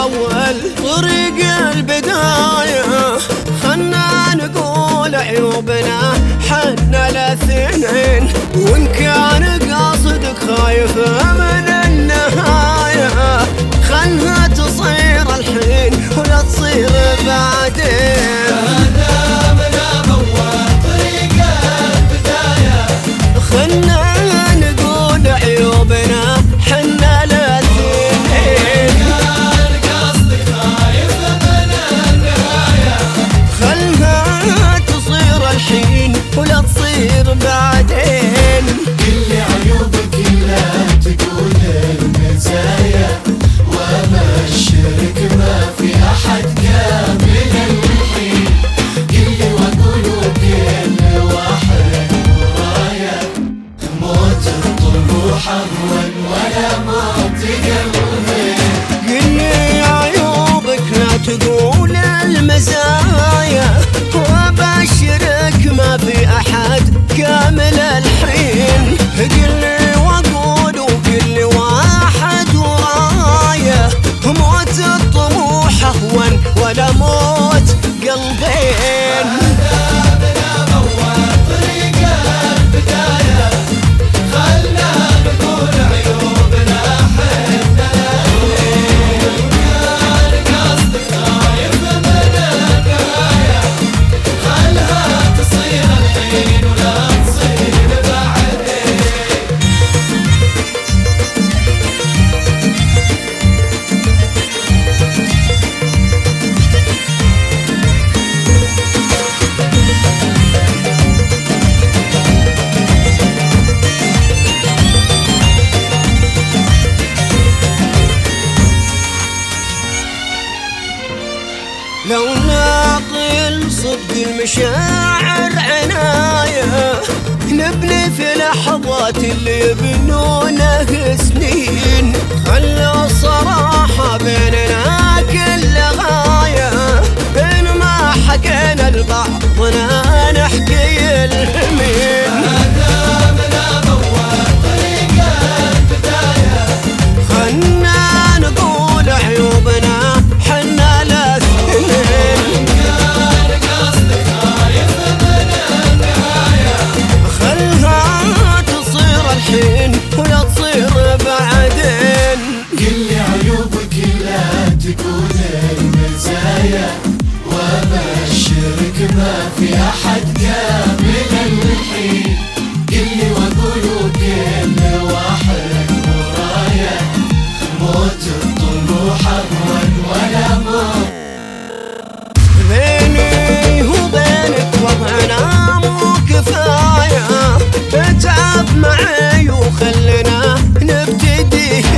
أول طريق البداية، خلنا نقول عيوبنا حنا الاثنين، وإن كان قصدك خايف من النهاية خلها تصير الحين ولا تصير بعدين. هذا من أول طريق البداية، خلنا نقول عيوبنا حنا الاثنين، كان قصدك خايف من النهاية خلها تصير الحين ولا تصير بعدين. كل عيوبك لا تقول المزايا، وابشرك ما في أحد كامل الحين، كل واقول وكل واحد ورايا، موت الطموح أهون ولا موت قلبي. قلي عيوبك لا تقول المزايا، وابشرك ما في احد كامل الحين، قلي واقول وكل واحد ورايا، موت الطموح اهون ولا موت قلبين. هذا من أول طريق البداية، خلنا نقول عيوبنا حنا الاثنين، كان قصدك خايف من النهاية خلها تصير الحين ولا تصير بعدين. لو نعطي الصدق المشاعر عناية، نبني في لحظات اللي يبنونه سنين، خلى الصراحة بيننا كل غاية، بين ما حكينا لبعضنا نحكي الهمين. هذا من أول طريق البداية، خلنا نقول عيوبنا حنا الاثنين، كان قصدك خايف من النهاية خلها تصير الحين ولا تصير بعدين. كل عيوبك لا تكون المزايا، وابشرك ما في أحد كامل الحين، كل واقول وكل واحد ورايا، موت الطموح أهون ولا موت. بيني وبينك وضعنا مو كفاية، اتعب معي وخلنا نبتدي